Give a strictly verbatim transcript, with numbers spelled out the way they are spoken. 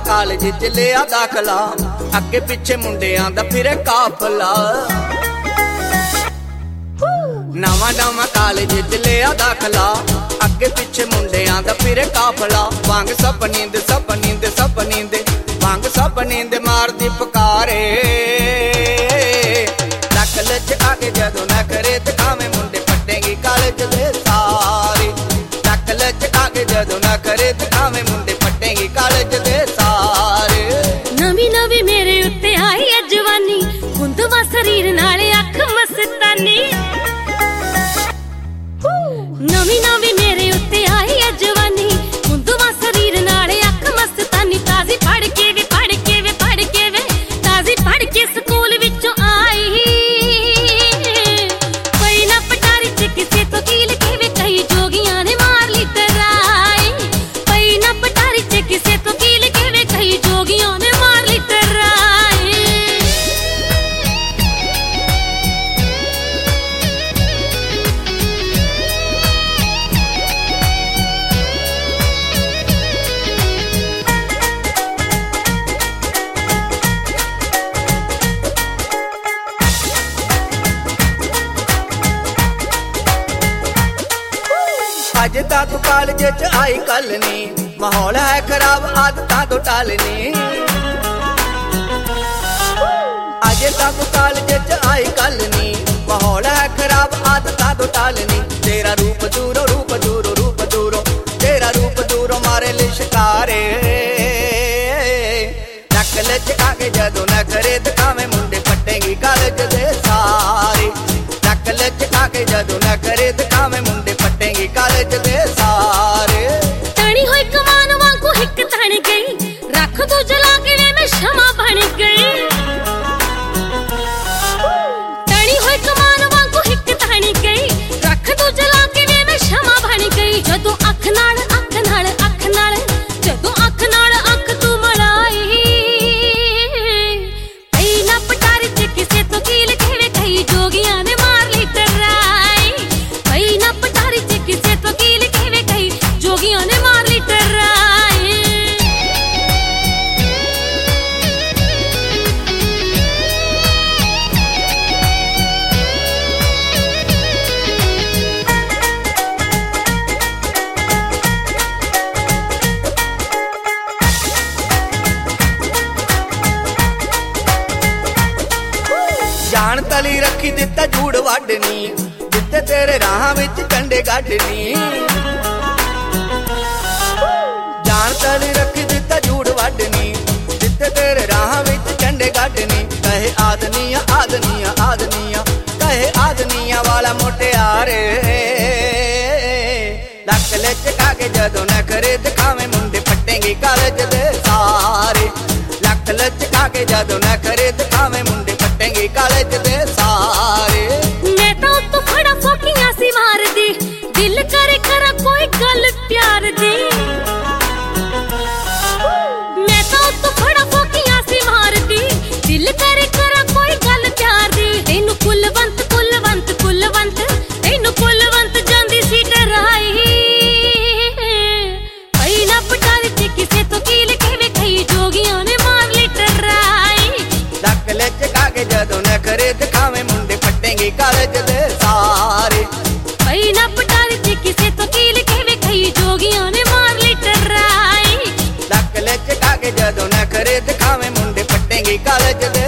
College च लिया दाखला, अगे पिछे मुंडियां दा फिरे काफला। नवा नवा कालेज च लिया दाखला, अगे पिछे मुंडियां दा फिरे काफला। वांग सब नींद सब नींद सब नींद, वांग सब नींद मारदी पुकारे। नकल च आके जदों न करे दिखावे मुंडे पटेंगी कालेज दे सारे। नकल च आके जदों न करे दिखावे मुंडे पटेंगी कालेज दे सारे। नवी नवी मेरे उत्ते आई है जवानी, गुंदवा शरीर नाले अख मस्तानी। नवी नवी मेरे उत्ते आई है जवानी, गुंदवा शरीर नाले अख मस्तानी। ताजी पढ़ के वे पढ़ के वे पढ़ के वे ताजी पढ़ के स्कूल विचों आई। कोई ना पटारी च किसे तो कील के वे कई जोगियां ने मार ली तराई। कोई ना पटारी च किसे तो कील के वे कई जोगियां ने मार ली तराई। अज तां तू कालेज च आई कल नी, माहौल है खराब आदतां तो टालनी। अज तां तू कालेज च आई कल नी, माहौल है खराब आदतां तो टालनी। तेरा रूप दूरो रूप दूरो रूप दूरो, तेरा रूप दूरो मारे लिशकारे। नकल च आके जदों न करे दिखावे मुंडे पटेंगी कालेज दे सारे। नकल च आके जदों न करे दिखावे मुंडे पटेंगी कालेज दे सारे। तणी होई कमान वांगू हिक तण गई, रख तू जला के वे मैं शमा बन गई। तणी होई कमान वांगू हिक तण गई, रख तू जला के वे मैं शमा बन गई। जदों अख नाल अख नाल अख नाल जदों अख नाल अख तू मलाई। पई ना पटारी च किसे तो कील के वे कई जोगियां ने मार ली तराई। पई ना पटारी च किसे तो कील के वे कई जोगियां ने मार ली तराई। जान तली रखी दिता झूड़ वाडनी, जिते तेरे राह विच कंडे गाडनी। जान तली रखी दिता झूड़ वाडनी, जिते तेरे राह विच कंडे गाडनी। कहे आदनिया आदनिया आदनिया, कहे आदनिया वाला मोटियारे। नकल च आके जदों न करे दिखावे मुंडे पटेंगी कालेज दे सारे। नकल च आके जदों न करे दिखावे मुंडे पटेंगी कालेज दे सारे। मैं तो तू खड़ा फोकियां सी मार दी, दिल करे करा कोई गल प्यार दी। मैं तो तू खड़ा फोकियां सी मार दी, दिल करे करा कोई गल प्यार दी। तेनू कुलवंत कुलवंत कुलवंत तेनू कुलवंत जांदी सी डराई। पई ना पटारी च किसे तो कील के वे कई जोगियां ने मार ली टराई। नकल च आके जदों न करे दिखावे मुंडे पटेंगी कालेज दे सारे। पई ना पटारी च किसे तो कील के वे कई जोगियां ने मार ली टराई। नकल च आके जदों न करे दिखावे मुंडे पटेंगी कालेज दे